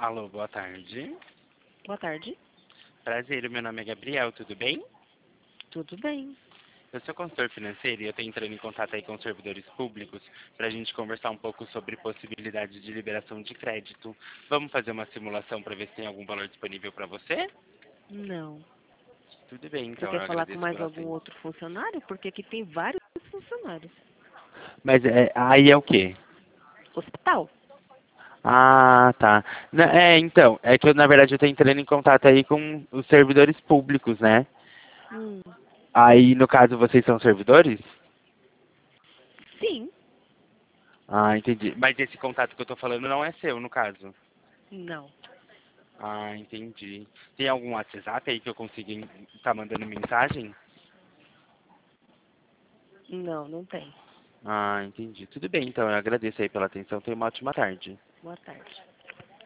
Alô, boa tarde. Boa tarde. Prazer, meu nome é Gabriel, tudo bem? Tudo bem? Eu sou consultor financeiro e eu estou entrando em contato aí com os servidores públicos para a gente conversar um pouco sobre possibilidade de liberação de crédito. Vamos fazer uma simulação para ver se tem algum valor disponível para você? Não. Tudo bem, Você então, quer eu falar com agradeço mais pela algum atenção. outro funcionário? Porque aqui tem vários funcionários. Mas aí é o quê? Hospital? Ah, tá. Então, é que eu, na verdade, eu estou entrando em contato aí com os servidores públicos, né? Hum. Aí, no caso, vocês são servidores? Sim. Ah, entendi. Mas esse contato que eu tô falando não é seu, no caso. Não. Ah, entendi. Tem algum WhatsApp aí que eu consiga estar mandando mensagem? Não, não tem. Ah, entendi. Tudo bem, então. Eu agradeço aí pela atenção. Tenha uma ótima tarde. Boa tarde.